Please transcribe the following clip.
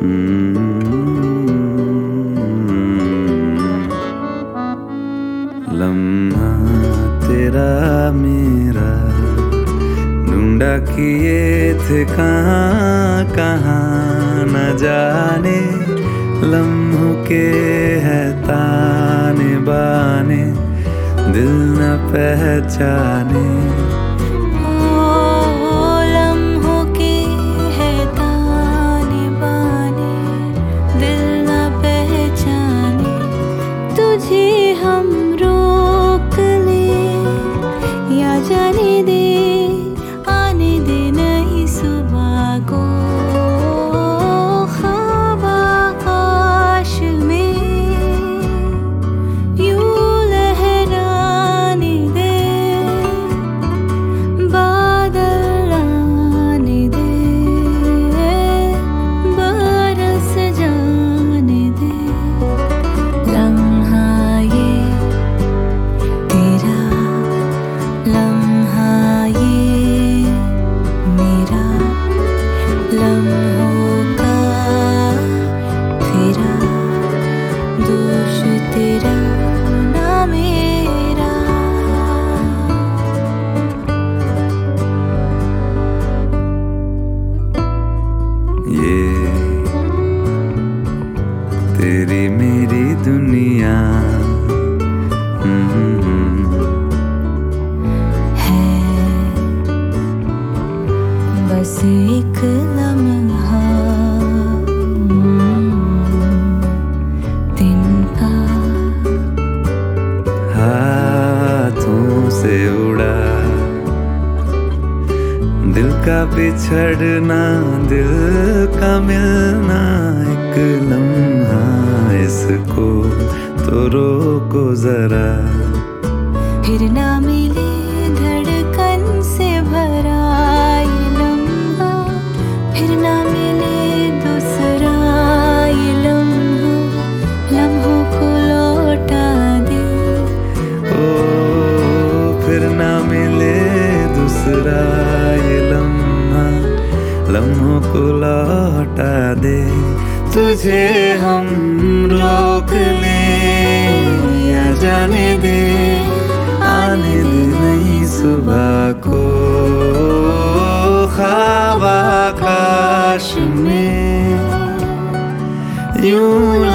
लम्हा तेरा मेरा ढूंढा किए थे कहाँ कहाँ न जाने, लम्हों के है ताने बाने दिल न पहचाने। लम्हों के है ताने बाने दिल न पहचाने, तुझे हम रोक ले या जाने दे, आने दे नई सुबह को ख्वाब आकाश में यूं लहराने दे, बादल आने दे, बरस जाने दे। लम्हा ये तेरा, लम्हा ये मेरा, लम्हों का तेरा, दोष तेरा ना मेरा। ये तेरी मेरी दुनिया है बस एक लम्हा दिन का, हाथों से उड़ा दिल का बिछड़ना, दिल का मिलना एक लम्हा, इसको तो रोको जरा। फिर ना मिले धड़कन से भरा ये लम्हा, फिर ना मिले दूसरा ये लम्हा, लम्हों को लौटा दे। ओ फिर ना मिले दूसरा ये लम्हा, लम्हों को लौटा दे। तुझे हम रोक लें या जाने दे, आने दे नई सुबह को ख्वाब आकाश में यूं